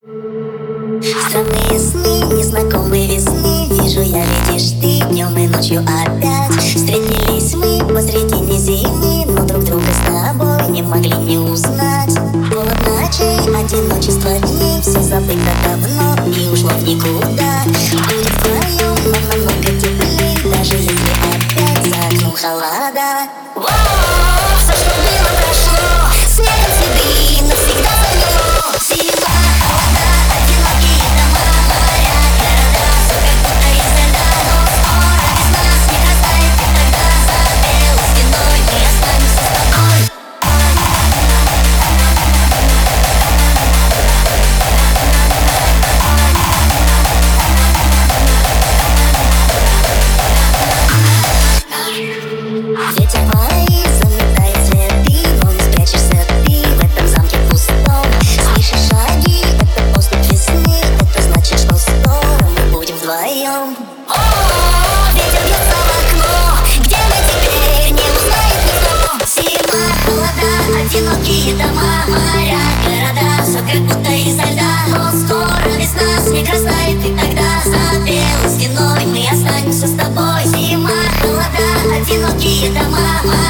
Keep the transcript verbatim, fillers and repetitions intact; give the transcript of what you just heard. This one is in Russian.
Странные сны, незнакомые весны. Вижу я, видишь ты, днем и ночью опять. Встретились мы посредине зимы, но друг друга с тобой не могли не узнать. Голод ночей, одиночество дней, все забыто давно и ушло в никуда. Будет вдвоем нам намного теплей, даже если опять за окном холода. Воу, все, что было, прошло, снегом следы навсегда замело. Зима, холода, одинокие дома, моря, города, все как будто из льда. Но скоро весна, снег растает, и тогда за белой стеной мы останемся с тобой. Ветер порывает, заметает следы, но не спрячешься ты в этом замке пустом. Слышишь шаги, это поступь весны, это значит, что скоро мы будем вдвоем. О, ветер бьется в окно, где мы теперь, не узнает никто. Зима, холода, одинокие дома, моря, города, все как будто из льда. Но скоро весна, снег растает, и тогда за белой стеной мы останемся с тобой. Зима, холода, одинокие дома, моря.